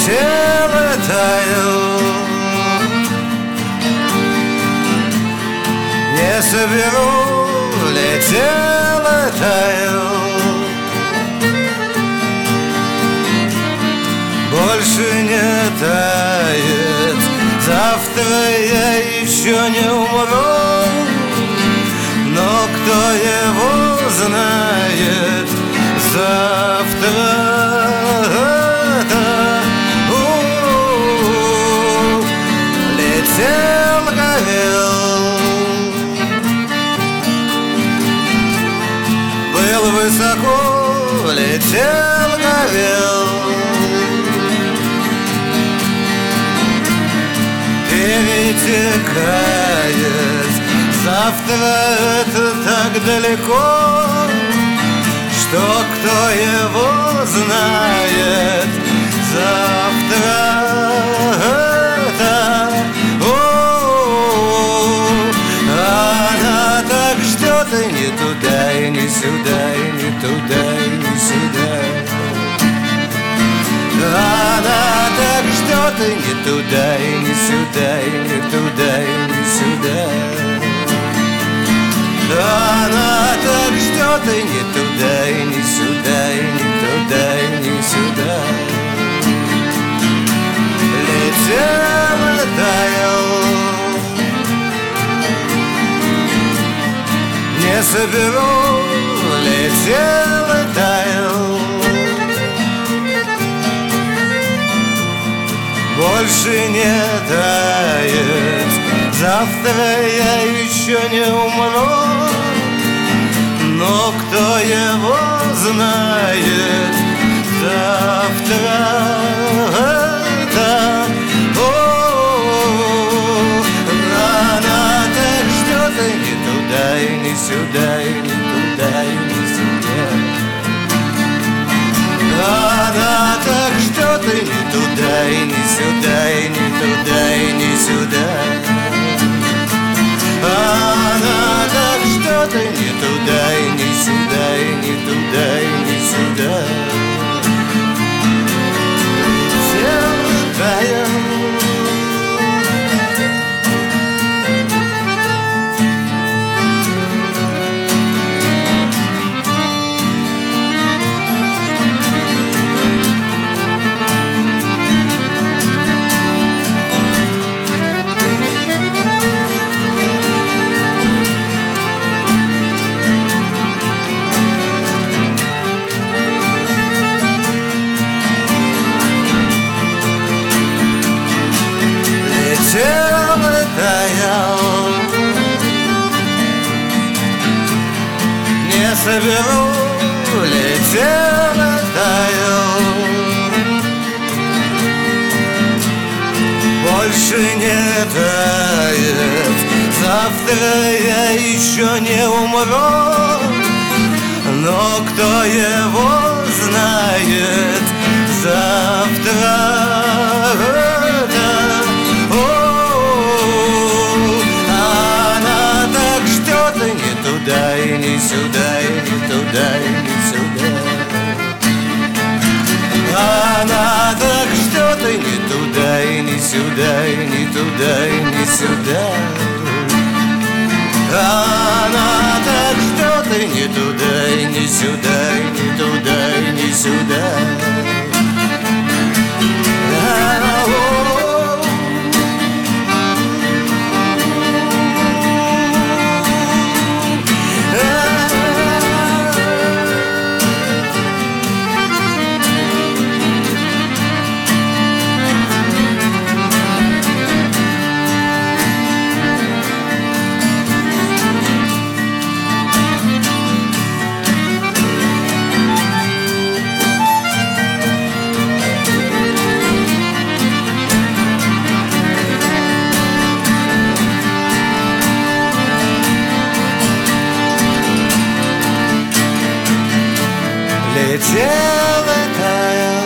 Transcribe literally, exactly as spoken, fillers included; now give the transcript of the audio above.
летел и таял. Не соберу, летел и таял. Больше не тает. Завтра я еще не умру, но кто его знает завтра. Летел, горел, был высоко, летел, горел. Перетекает, завтра это так далеко, что кто его знает завтра. Это она так ждет, и ни туда, и ни сюда, и ни туда, и ни сюда. Она так ждет, и ни туда, и ни сюда, и ни туда, и ни сюда. Она так ждет, и ни туда, и ни сюда, и ни туда, и ни сюда. Летел и таял. Не соберу, летел и таял. Больше не тает. Завтра я еще не умру, но кто его знает завтра. Это она так ждет, и ни туда, и ни сюда, и ни туда, и ни сюда. Она так ждет, и ни туда, и ни сюда, и ни туда, и ни сюда. Она так ждет, и ни туда, и ни сюда, и ни туда, и ни сюда. Летел, и таял. Не соберу, летел и таял. Больше не тает. Завтра я еще не умру, но кто его знает завтра. Туда и не сюда, и не туда, и не сюда. Она так ждет, и не туда, и не сюда, и не туда, и не сюда. Она так ждет, и не туда, и не сюда, и не туда, и не сюда. Летел и таял.